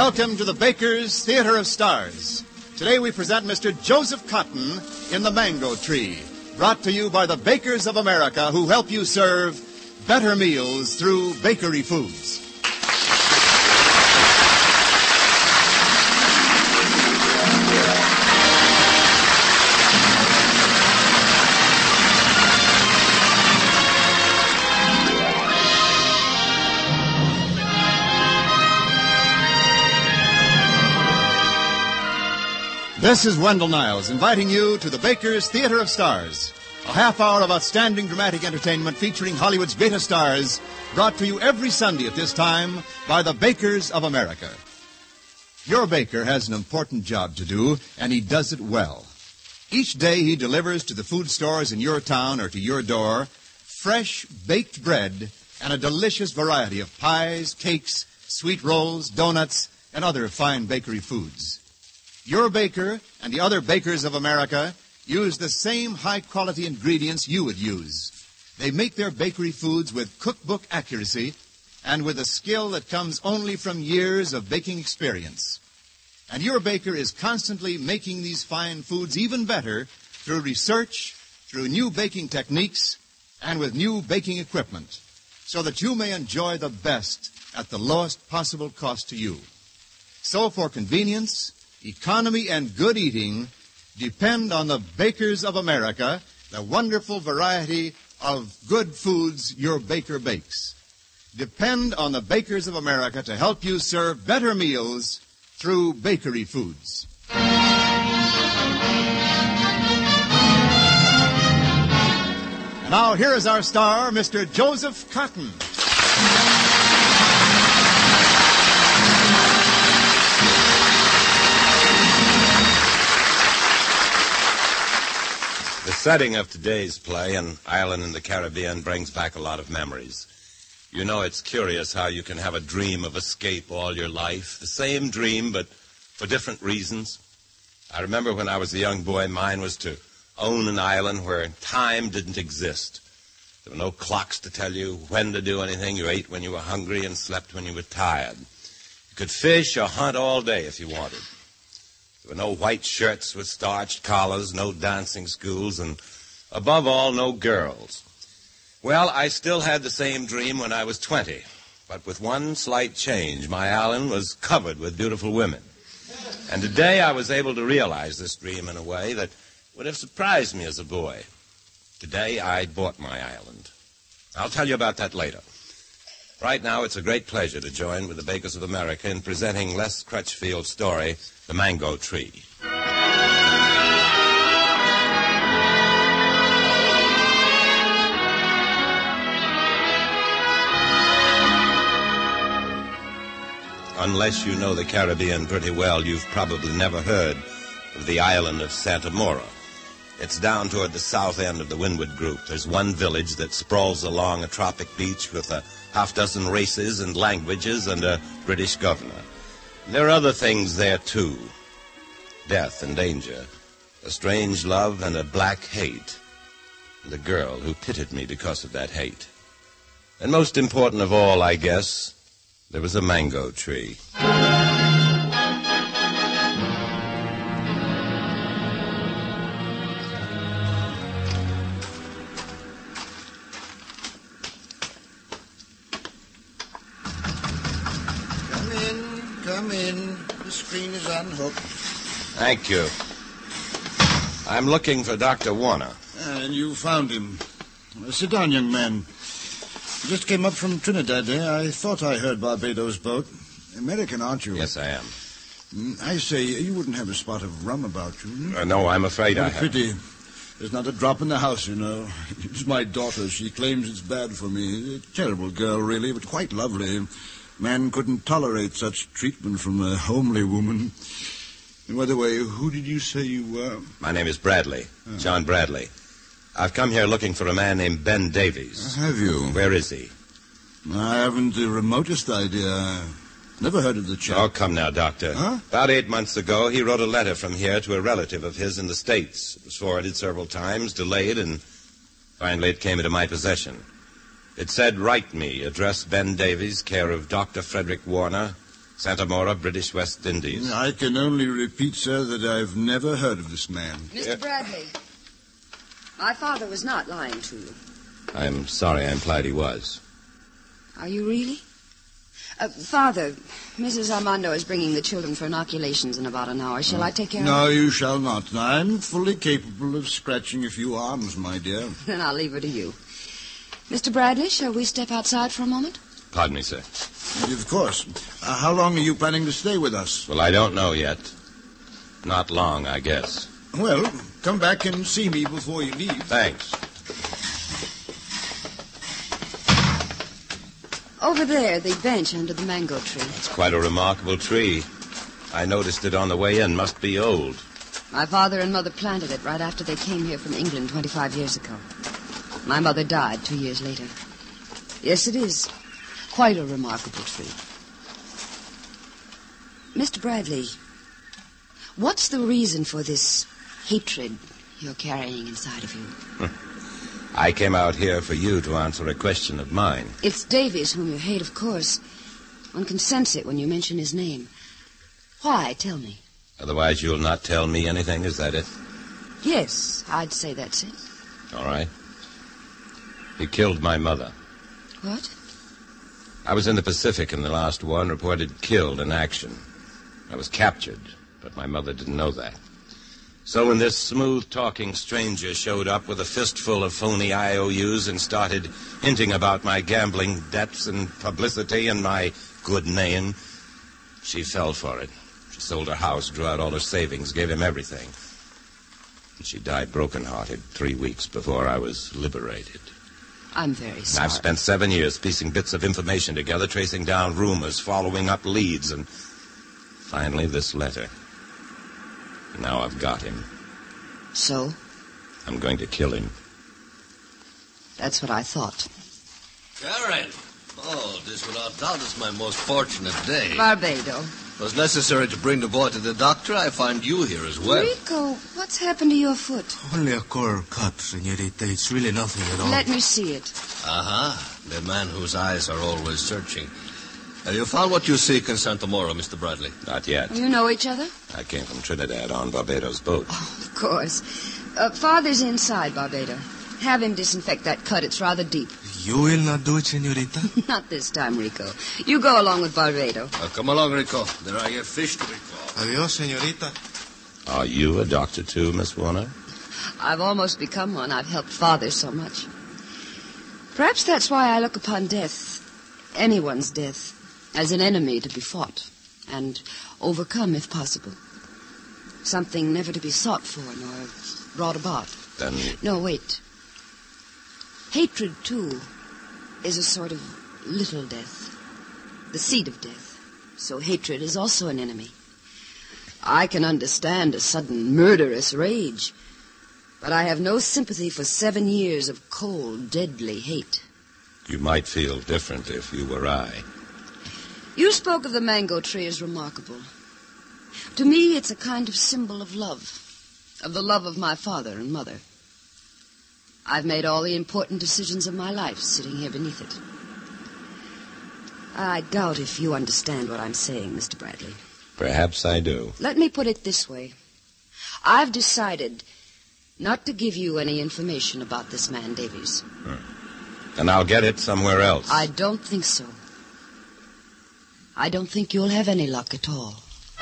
Welcome to the Baker's Theater of Stars. Today we present Mr. Joseph Cotton in The Mango Tree, brought to you by the Bakers of America, who help you serve better meals through bakery foods. This is Wendell Niles inviting you to the Baker's Theater of Stars, a half hour of outstanding dramatic entertainment featuring Hollywood's greatest stars, brought to you every Sunday at this time by the Bakers of America. Your baker has an important job to do, and he does it well. Each day he delivers to the food stores in your town or to your door fresh baked bread and a delicious variety of pies, cakes, sweet rolls, donuts, and other fine bakery foods. Your baker and the other bakers of America use the same high-quality ingredients you would use. They make their bakery foods with cookbook accuracy and with a skill that comes only from years of baking experience. And your baker is constantly making these fine foods even better through research, through new baking techniques, and with new baking equipment, so that you may enjoy the best at the lowest possible cost to you. So for convenience, economy, and good eating, depend on the Bakers of America, the wonderful variety of good foods your baker bakes. Depend on the Bakers of America to help you serve better meals through bakery foods. And now here is our star, Mr. Joseph Cotton. The setting of today's play, An Island in the Caribbean, brings back a lot of memories. You know, it's curious how you can have a dream of escape all your life. The same dream, but for different reasons. I remember when I was a young boy, mine was to own an island where time didn't exist. There were no clocks to tell you when to do anything. You ate when you were hungry and slept when you were tired. You could fish or hunt all day if you wanted. There were no white shirts with starched collars, no dancing schools, and above all, no girls. Well, I still had the same dream when I was 20, but with one slight change. My island was covered with beautiful women. And today I was able to realize this dream in a way that would have surprised me as a boy. Today I bought my island. I'll tell you about that later. Right now, it's a great pleasure to join with the Bakers of America in presenting Les Crutchfield's story, The Mango Tree. Unless you know the Caribbean pretty well, you've probably never heard of the island of Santa Mora. It's down toward the south end of the Windward Group. There's one village that sprawls along a tropic beach with a half-dozen races and languages and a British governor. There are other things there, too. Death and danger, a strange love and a black hate, and a girl who pitied me because of that hate. And most important of all, I guess, there was a mango tree. Come in. The screen is unhooked. Thank you. I'm looking for Dr. Warner. And you found him. Sit down, young man. Just came up from Trinidad there. I thought I heard Barbados' boat. American, aren't you? Yes, I am. I say, you wouldn't have a spot of rum about you? No, I'm afraid I have. Pity. There's not a drop in the house, you know. It's my daughter. She claims it's bad for me. A terrible girl, really, but quite lovely. Man couldn't tolerate such treatment from a homely woman. And by the way, who did you say you were? My name is Bradley. John Bradley. I've come here looking for a man named Ben Davies. Have you? Where is he? I haven't the remotest idea. Never heard of the chap. Oh, come now, Doctor. Huh? About 8 months ago, he wrote a letter from here to a relative of his in the States. It was forwarded several times, delayed, and finally it came into my possession. It said, "Write me, address Ben Davies, care of Dr. Frederick Warner, Santa Mora, British West Indies. I can only repeat, sir, that I've never heard of this man. Mr. Bradley, my father was not lying to you. I'm sorry I implied he was. Are you really? Father, Mrs. Armando is bringing the children for inoculations in about an hour. Shall I take care of No, her? you shall not. I'm fully capable of scratching a few arms, my dear. Then I'll leave her to you. Mr. Bradley, shall we step outside for a moment? Pardon me, sir. Of course. How long are you planning to stay with us? Well, I don't know yet. Not long, I guess. Well, come back and see me before you leave. Thanks. Over there, the bench under the mango tree. It's quite a remarkable tree. I noticed it on the way in. Must be old. My father and mother planted it right after they came here from England 25 years ago. My mother died 2 years later. Yes, it is quite a remarkable tree. Mr. Bradley, what's the reason for this hatred you're carrying inside of you? I came out here for you to answer a question of mine. It's Davies whom you hate, of course. One can sense it when you mention his name. Why? Tell me. Otherwise, you'll not tell me anything, is that it? Yes, I'd say that's it. All right. He killed my mother. What? I was in the Pacific in the last war and reported killed in action. I was captured, but my mother didn't know that. So when this smooth-talking stranger showed up with a fistful of phony IOUs and started hinting about my gambling debts and publicity and my good name, she fell for it. She sold her house, drew out all her savings, gave him everything. And she died broken-hearted 3 weeks before I was liberated. I'm very sorry. I've spent 7 years piecing bits of information together, tracing down rumors, following up leads, and finally this letter. Now I've got him. So? I'm going to kill him. That's what I thought. Karen! Oh, this without doubt is my most fortunate day. Barbado. It was necessary to bring the boy to the doctor. I find you here as well. Rico, what's happened to your foot? Only a coral cut, senorita. It's really nothing at all. Let me see it. The man whose eyes are always searching. Have you found what you seek in Santa Mora, Mr. Bradley? Not yet. You know each other? I came from Trinidad on Barbados boat. Oh, of course. Father's inside, Barbado. Have him disinfect that cut. It's rather deep. You will not do it, senorita? Not this time, Rico. You go along with Barbado. Come along, Rico. There are your fish to recall. Adios, senorita. Are you a doctor too, Miss Warner? I've almost become one. I've helped Father so much. Perhaps that's why I look upon death, anyone's death, as an enemy to be fought and overcome if possible. Something never to be sought for nor brought about. Then... No, wait. Hatred, too, is a sort of little death, the seed of death. So hatred is also an enemy. I can understand a sudden murderous rage, but I have no sympathy for 7 years of cold, deadly hate. You might feel different if you were I. You spoke of the mango tree as remarkable. To me, it's a kind of symbol of love, of the love of my father and mother. I've made all the important decisions of my life sitting here beneath it. I doubt if you understand what I'm saying, Mr. Bradley. Perhaps I do. Let me put it this way. I've decided not to give you any information about this man, Davies. And I'll get it somewhere else. I don't think so. I don't think you'll have any luck at all.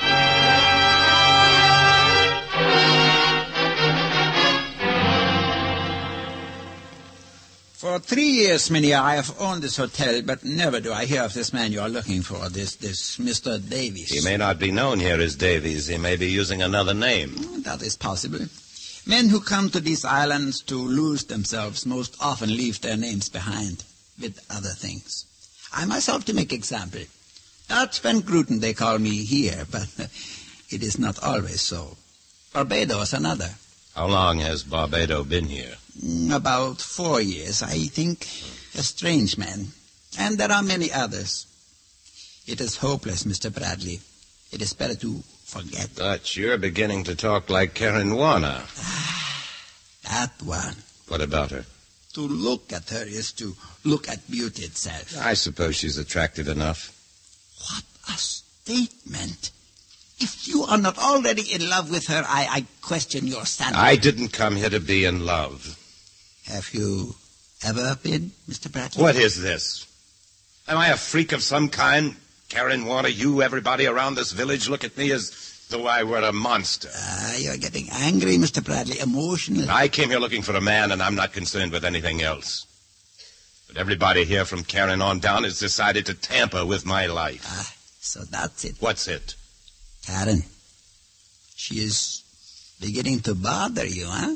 For 3 years, Minnie, I have owned this hotel, but never do I hear of this man you are looking for, this Mr. Davies. He may not be known here as Davies. He may be using another name. That is possible. Men who come to these islands to lose themselves most often leave their names behind with other things. I myself, to make example, Dutch Van Gruten they call me here, but it is not always so. Barbados another. How long has Barbado been here? About 4 years, I think. A strange man. And there are many others. It is hopeless, Mr. Bradley. It is better to forget. Dutch, you're beginning to talk like Karen Warner. That one. What about her? To look at her is to look at beauty itself. I suppose she's attractive enough. What a statement. If you are not already in love with her, I question your sanity. I didn't come here to be in love. Have you ever been, Mr. Bradley? What is this? Am I a freak of some kind? Karen Warner, you, everybody around this village look at me as though I were a monster. You're getting angry, Mr. Bradley, emotional. I came here looking for a man, and I'm not concerned with anything else. But everybody here from Karen on down has decided to tamper with my life. So that's it. What's it? Karen, she is beginning to bother you, huh?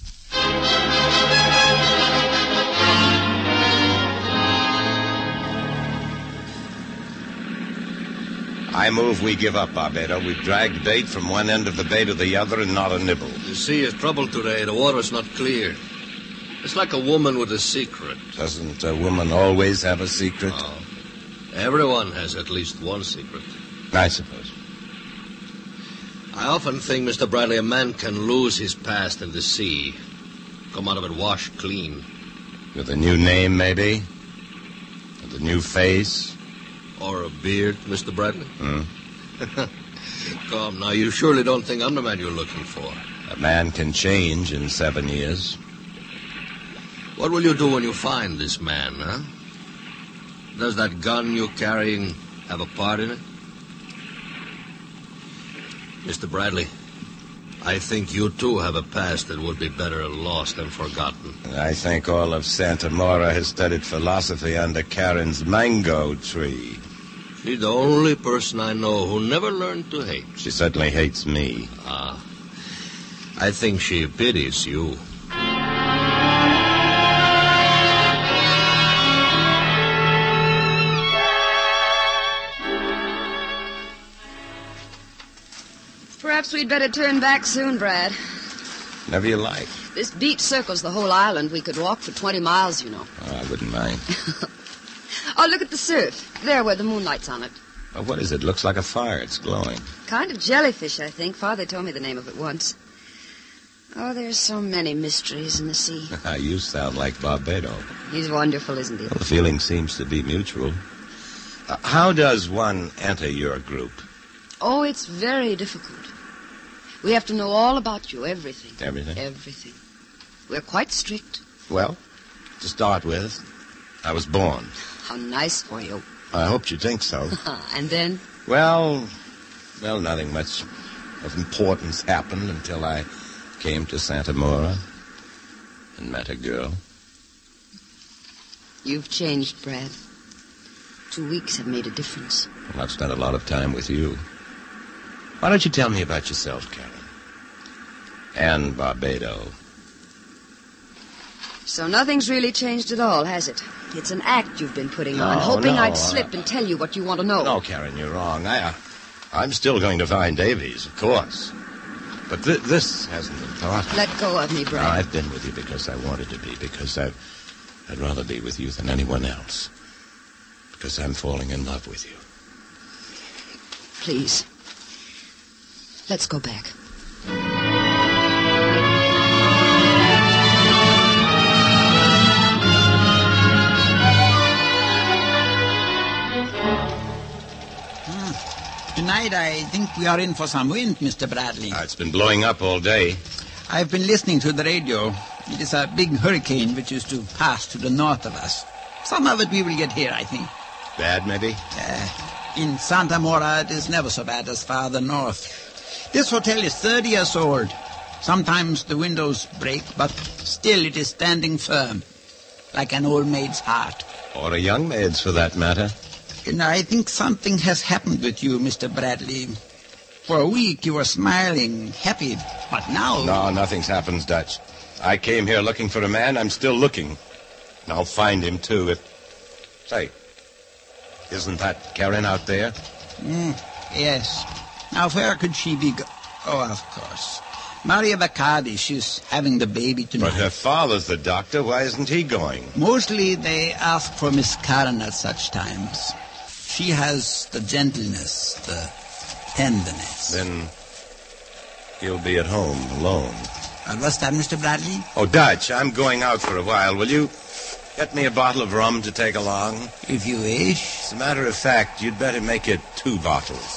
I move we give up, Barbato. We've dragged bait from one end of the bay to the other and not a nibble. The sea is troubled today. The water's not clear. It's like a woman with a secret. Doesn't a woman always have a secret? Oh, everyone has at least one secret. I suppose. I often think, Mr. Bradley, a man can lose his past in the sea. Come out of it washed clean. With a new name, maybe? With a new face? Or a beard, Mr. Bradley? Come, now, you surely don't think I'm the man you're looking for. A man can change in 7 years. What will you do when you find this man, huh? Does that gun you're carrying have a part in it? Mr. Bradley, I think you too have a past that would be better lost than forgotten. I think all of Santa Mora has studied philosophy under Karen's mango tree. She's the only person I know who never learned to hate. She certainly hates me. I think she pities you. Perhaps we'd better turn back soon, Brad. Never you like. This beach circles the whole island. We could walk for 20 miles, you know. Oh, I wouldn't mind. Oh, look at the surf. There where the moonlight's on it. Oh, what is it? Looks like a fire. It's glowing. Kind of jellyfish, I think. Father told me the name of it once. Oh, there's so many mysteries in the sea. You sound like Barbato. He's wonderful, isn't he? Well, the feeling seems to be mutual. How does one enter your group? Oh, it's very difficult. We have to know all about you, everything. Everything? Everything. We're quite strict. Well, to start with, I was born. How nice for you. I hoped you'd think so. And then? Well, nothing much of importance happened until I came to Santa Mora and met a girl. You've changed, Brad. 2 weeks have made a difference. Well, I've spent a lot of time with you. Why don't you tell me about yourself, Karen? And Barbato. So nothing's really changed at all, has it? It's an act you've been putting on, hoping I'd slip and tell you what you want to know. No, Karen, you're wrong. I'm still going to find Davies, of course. But this hasn't been thought of. Let go of me, Brad. No, I've been with you because I wanted to be, because I'd rather be with you than anyone else. Because I'm falling in love with you. Please. Let's go back. Tonight, I think we are in for some wind, Mr. Bradley. It's been blowing up all day. I've been listening to the radio. It is a big hurricane which is to pass to the north of us. Some of it we will get here, I think. Bad, maybe? In Santa Mora, it is never so bad as farther north. This hotel is 30 years old. Sometimes the windows break, but still it is standing firm, like an old maid's heart. Or a young maid's, for that matter. And I think something has happened with you, Mr. Bradley. For a week you were smiling, happy, but now... No, nothing's happened, Dutch. I came here looking for a man. I'm still looking. And I'll find him, too, Say, isn't that Karen out there? Yes. Now, where could she be Oh, of course. Maria Bacardi, she's having the baby tonight. But her father's the doctor. Why isn't he going? Mostly they ask for Miss Karen at such times. She has the gentleness, the tenderness. Then he'll be at home alone. What's that, Mr. Bradley? Oh, Dutch, I'm going out for a while. Will you Get me a bottle of rum to take along. If you wish. As a matter of fact, you'd better make it 2 bottles.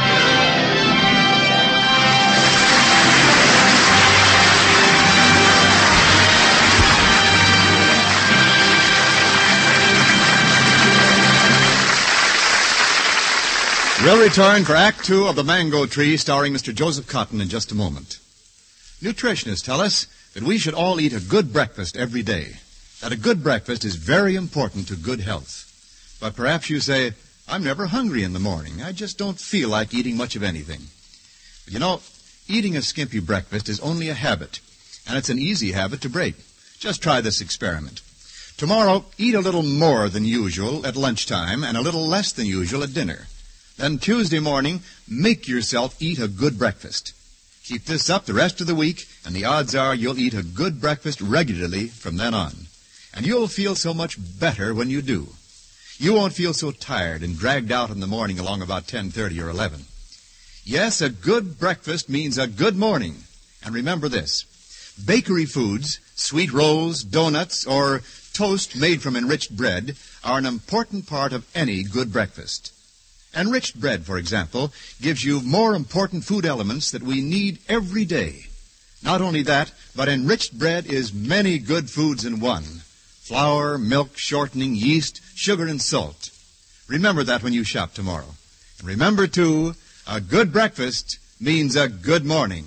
We'll return for Act 2 of The Mango Tree, starring Mr. Joseph Cotton, in just a moment. Nutritionists tell us that we should all eat a good breakfast every day. That a good breakfast is very important to good health. But perhaps you say, I'm never hungry in the morning. I just don't feel like eating much of anything. But you know, eating a skimpy breakfast is only a habit, and it's an easy habit to break. Just try this experiment. Tomorrow, eat a little more than usual at lunchtime and a little less than usual at dinner. Then Tuesday morning, make yourself eat a good breakfast. Keep this up the rest of the week, and the odds are you'll eat a good breakfast regularly from then on. And you'll feel so much better when you do. You won't feel so tired and dragged out in the morning along about 10:30 or 11. Yes, a good breakfast means a good morning. And remember this. Bakery foods, sweet rolls, donuts, or toast made from enriched bread are an important part of any good breakfast. Enriched bread, for example, gives you more important food elements that we need every day. Not only that, but enriched bread is many good foods in one. Flour, milk, shortening, yeast, sugar, and salt. Remember that when you shop tomorrow. And remember, too, a good breakfast means a good morning.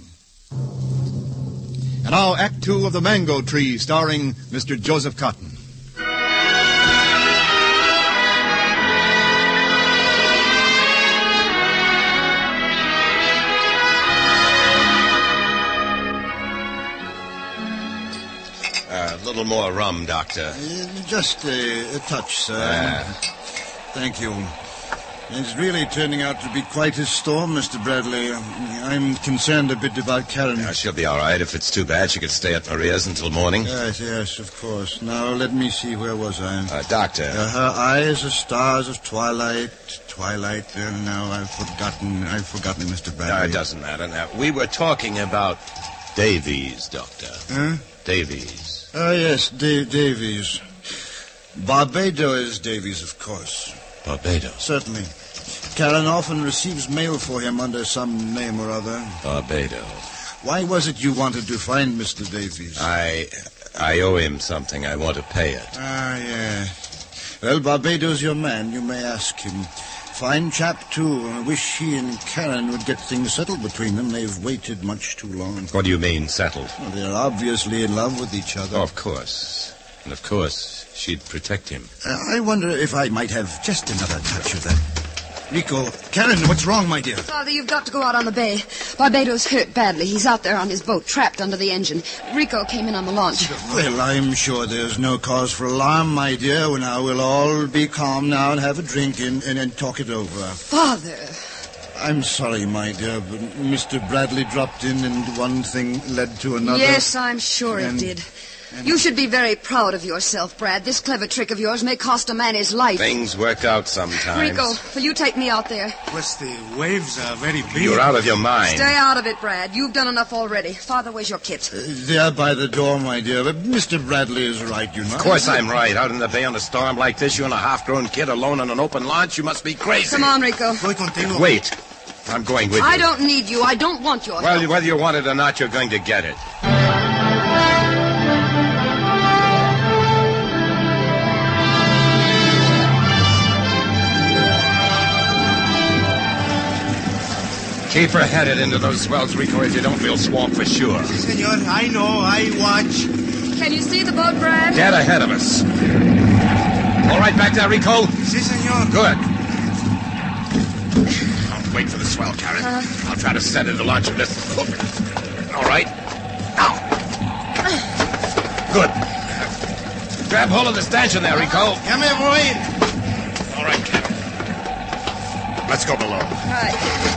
And now, Act 2 of The Mango Tree, starring Mr. Joseph Cotton. A little more rum, Doctor. Just a touch, sir. Thank you. It's really turning out to be quite a storm, Mr. Bradley. I'm concerned a bit about Karen. Yeah, she'll be all right. If it's too bad, she could stay at Maria's until morning. Yes, of course. Now, let me see. Where was I? Doctor. Her eyes are stars of twilight. Now, I've forgotten, Mr. Bradley. No, it doesn't matter now. We were talking about Davies, Doctor. Huh? Davies. Oh, yes, Davies. Barbados Davies, of course. Barbados? Certainly. Karen often receives mail for him under some name or other. Barbados. Why was it you wanted to find Mr. Davies? I owe him something. I want to pay it. Yeah. Well, Barbados, your man. You may ask him. Fine chap, too. I wish he and Karen would get things settled between them. They've waited much too long. What do you mean, settled? Well, they're obviously in love with each other. Oh, of course. And of course, she'd protect him. I wonder if I might have just another touch of that. Rico, Karen, what's wrong, my dear? Father, you've got to go out on the bay. Barbados hurt badly. He's out there on his boat, trapped under the engine. Rico came in on the launch. Well, I'm sure there's no cause for alarm, my dear. Now, we'll all be calm now and have a drink and talk it over. Father. I'm sorry, my dear, but Mr. Bradley dropped in and one thing led to another. Yes, I'm sure it did. You should be very proud of yourself, Brad. This clever trick of yours may cost a man his life. Things work out sometimes. Rico, will you take me out there? Plus, the waves are very big. You're out of your mind. Stay out of it, Brad. You've done enough already. Father, where's your kit? There by the door, my dear. But Mr. Bradley is right, you know. Of course I'm right. Out in the bay on a storm like this, you and a half-grown kid alone on an open launch, you must be crazy. Come on, Rico. Voy contigo. Wait. I'm going with you. I don't need you. I don't want your help. Well, whether you want it or not, you're going to get it. Keep her headed into those swells, Rico, if you don't, we'll swamp for sure. Si, senor. I know. I watch. Can you see the boat, Brad? Dead ahead of us. All right, back there, Rico? Si, senor. Good. Don't wait for the swell, Karen. I'll try to set it to launch of this. All right. Now. Good. Grab hold of the stanchion there, Rico. Ya me voy. All right, Karen. Let's go below. All right.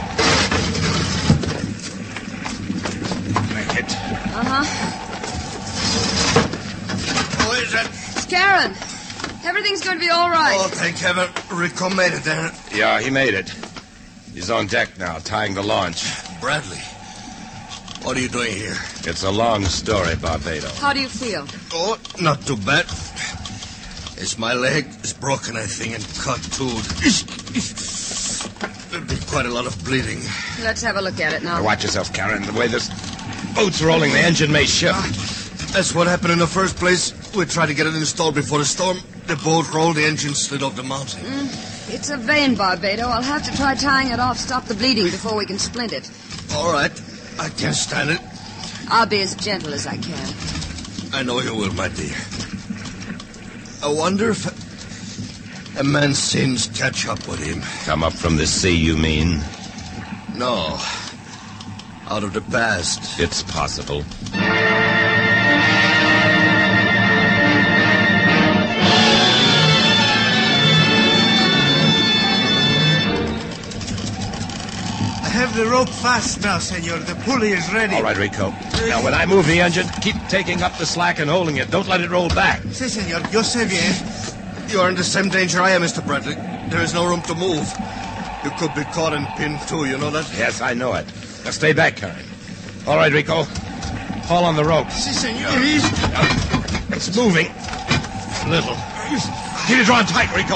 Who is it? It's Karen. Everything's going to be all right. Oh, thank heaven. Rico made it there. Yeah, he made it. He's on deck now, tying the launch. Bradley, what are you doing here? It's a long story, Barbados. How do you feel? Oh, not too bad. Yes, my leg is broken, I think, and cut too. There'll be quite a lot of bleeding. Let's have a look at it now. Now watch yourself, Karen. The way this boat's rolling, the engine may shift. That's what happened in the first place. We tried to get it installed before the storm. The boat rolled, the engine slid off the mountain. It's a vein, Barbado. I'll have to try tying it off, stop the bleeding before we can splint it. All right. I can't stand it. I'll be as gentle as I can. I know you will, my dear. I wonder if a man's sins catch up with him. Come up from the sea, you mean? No. Out of the past. It's possible. I have the rope fast now, senor. The pulley is ready. All right, Rico. Now, when I move the engine, keep taking up the slack and holding it. Don't let it roll back. Si, senor. Yo sé bien. You are in the same danger I am, Mr. Bradley. There is no room to move. You could be caught and pinned, too. You know that? Yes, I know it. Now, stay back, Karen. All right, Rico. Haul on the rope. Si, senor. It's moving. A little. Keep it drawn tight, Rico.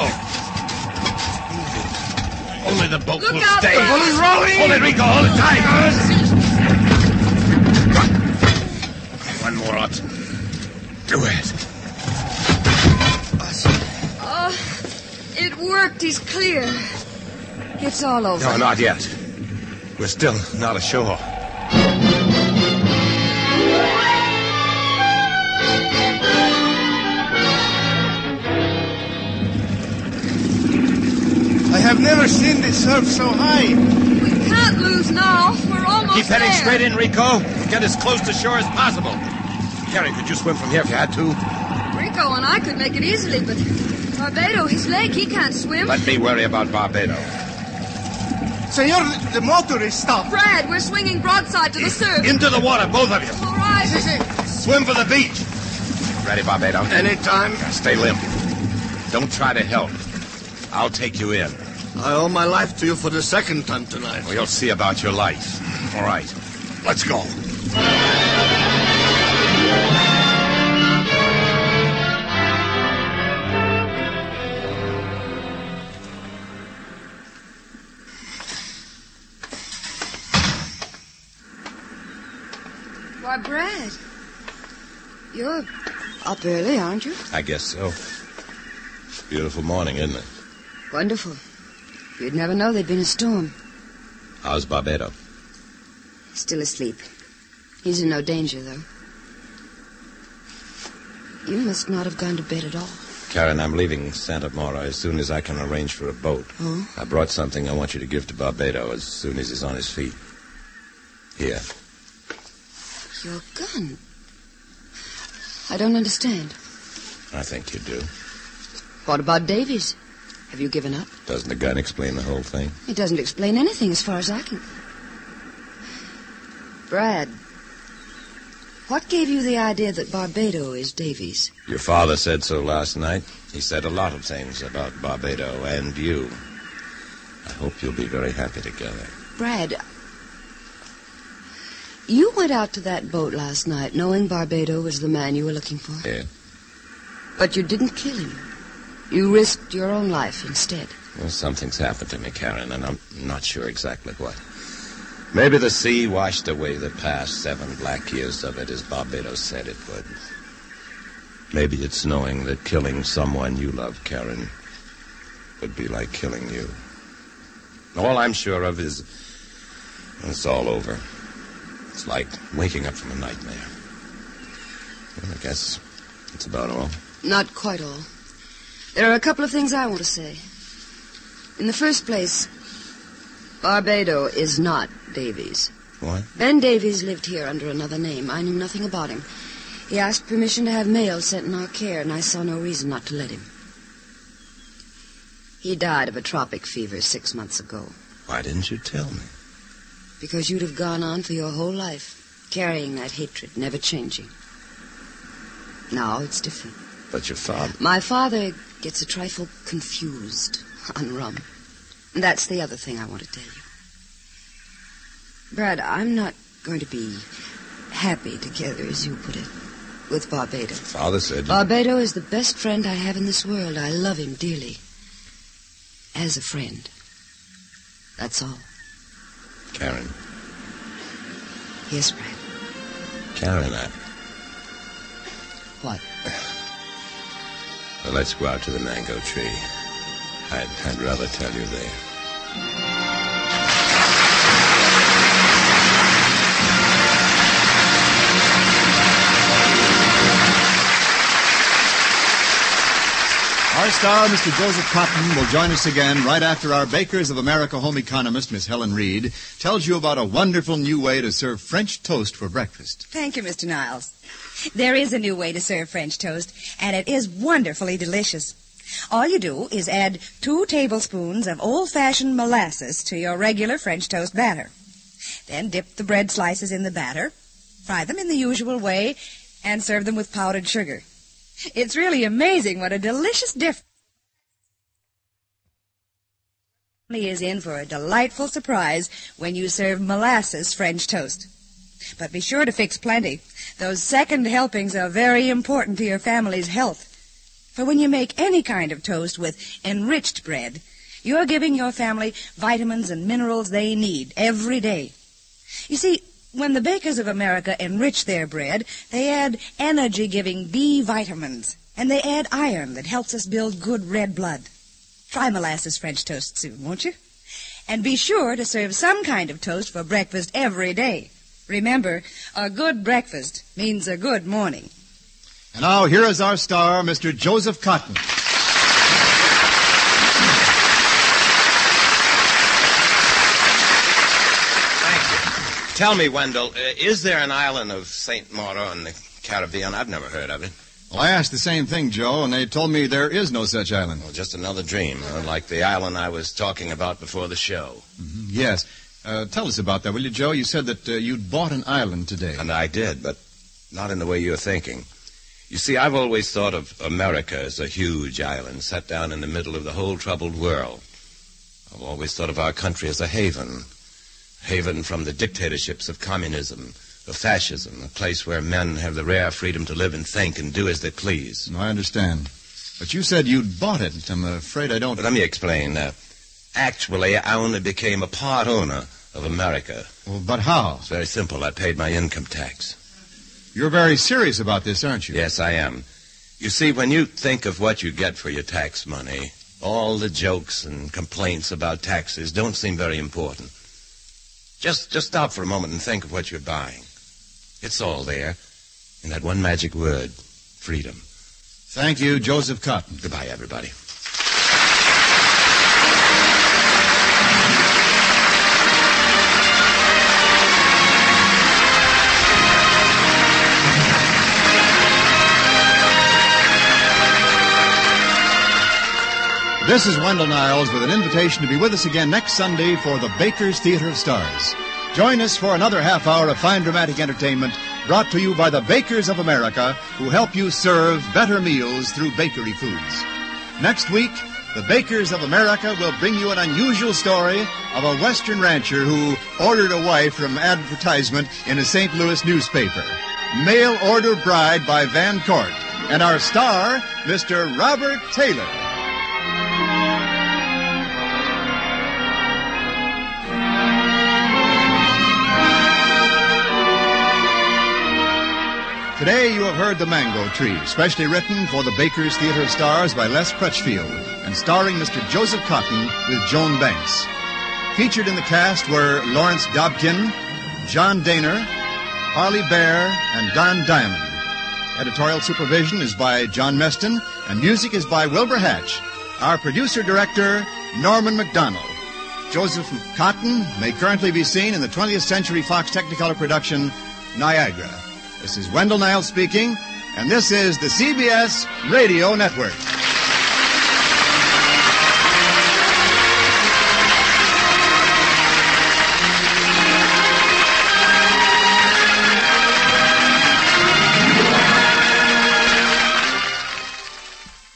Only the boat Look will out, stay. Brad. Pulley's rolling. Hold it, Rico. Hold it tight. One more ought to do it. It worked. He's clear. It's all over. No, not yet. We're still not ashore. I have never seen the surf so high. We can't lose now. We're almost Keep heading there. straight in, Rico. Get as close to shore as possible. Karen, could you swim from here if you had to? Rico and I could make it easily, but Barbado, his leg, he can't swim. Let me worry about Barbado. Senor, the motor is stopped. Brad, we're swinging broadside to the surf. Into the water, both of you. All right. Si, si. Swim for the beach. Ready, Barbado? Anytime. Stay limp. Don't try to help. I'll take you in. I owe my life to you for the second time tonight. We'll see about your life. All right. Let's go. Why, Brad, you're up early, aren't you? I guess so. Beautiful morning, isn't it? Wonderful. You'd never know there'd been a storm. How's Barbado? Still asleep. He's in no danger, though. You must not have gone to bed at all. Karen, I'm leaving Santa Maura as soon as I can arrange for a boat. Oh? I brought something I want you to give to Barbado as soon as he's on his feet. Here. Your gun. I don't understand. I think you do. What about Davies? Have you given up? Doesn't the gun explain the whole thing? It doesn't explain anything as far as I can... Brad, what gave you the idea that Barbado is Davies? Your father said so last night. He said a lot of things about Barbado and you. I hope you'll be very happy together. Brad, you went out to that boat last night knowing Barbado was the man you were looking for. Yeah. But you didn't kill him. You risked your own life instead. Well, something's happened to me, Karen, and I'm not sure exactly what. Maybe the sea washed away the past 7 black years of it, as Barbado said it would. Maybe it's knowing that killing someone you love, Karen, would be like killing you. All I'm sure of is it's all over. It's like waking up from a nightmare. Well, I guess that's about all. Not quite all. There are a couple of things I want to say. In the first place, Barbado is not Davies. What? Ben Davies lived here under another name. I knew nothing about him. He asked permission to have mail sent in our care, and I saw no reason not to let him. He died of a tropic fever 6 months ago. Why didn't you tell me? Because you'd have gone on for your whole life, carrying that hatred, never changing. Now it's different. But your father... My father gets a trifle confused on rum. And that's the other thing I want to tell you. Brad, I'm not going to be happy together, as you put it. with Barbado. Father said... Barbado is the best friend I have in this world. I love him dearly. As a friend. That's all. Karen. Yes, Brad. Karen, What? Well, let's go out to the mango tree. I'd rather tell you there. Our star, Mr. Joseph Cotton, will join us again right after our Bakers of America home economist, Miss Helen Reed, tells you about a wonderful new way to serve French toast for breakfast. Thank you, Mr. Niles. There is a new way to serve French toast, and it is wonderfully delicious. All you do is add 2 tablespoons of old-fashioned molasses to your regular French toast batter. Then dip the bread slices in the batter, fry them in the usual way, and serve them with powdered sugar. It's really amazing what a delicious difference. Family is in for a delightful surprise when you serve molasses French toast. But be sure to fix plenty. Those second helpings are very important to your family's health. For when you make any kind of toast with enriched bread, you're giving your family vitamins and minerals they need every day. You see, when the Bakers of America enrich their bread, they add energy-giving B vitamins, and they add iron that helps us build good red blood. Try molasses French toast soon, won't you? And be sure to serve some kind of toast for breakfast every day. Remember, a good breakfast means a good morning. And now, here is our star, Mr. Joseph Cotton. Tell me, Wendell, is there an island of St. Mauro in the Caribbean? I've never heard of it. Well, I asked the same thing, Joe, and they told me there is no such island. Well, just another dream, like the island I was talking about before the show. Mm-hmm. Yes. Tell us about that, will you, Joe? You said that you'd bought an island today. And I did, but not in the way you're thinking. You see, I've always thought of America as a huge island set down in the middle of the whole troubled world. I've always thought of our country as a haven from the dictatorships of communism, of fascism, a place where men have the rare freedom to live and think and do as they please. I understand. But you said you'd bought it. I'm afraid I don't... But let me explain. Actually, I only became a part owner of America. Well, but how? It's very simple. I paid my income tax. You're very serious about this, aren't you? Yes, I am. You see, when you think of what you get for your tax money, all the jokes and complaints about taxes don't seem very important. Just stop for a moment and think of what you're buying. It's all there in that one magic word, freedom. Thank you, Joseph Cotton. Goodbye, everybody. This is Wendell Niles with an invitation to be with us again next Sunday for the Bakers Theater of Stars. Join us for another half hour of fine dramatic entertainment brought to you by the Bakers of America, who help you serve better meals through bakery foods. Next week, the Bakers of America will bring you an unusual story of a Western rancher who ordered a wife from advertisement in a St. Louis newspaper. Mail Order Bride by Van Court. And our star, Mr. Robert Taylor. Today you have heard The Mango Tree, specially written for the Bakers Theater of Stars by Les Crutchfield, and starring Mr. Joseph Cotton with Joan Banks. Featured in the cast were Lawrence Dobkin, John Daner, Harley Bear, and Don Diamond. Editorial supervision is by John Meston, and music is by Wilbur Hatch. Our producer-director, Norman MacDonald. Joseph Cotton may currently be seen in the 20th Century Fox Technicolor production, Niagara. This is Wendell Niles speaking, and this is the CBS Radio Network.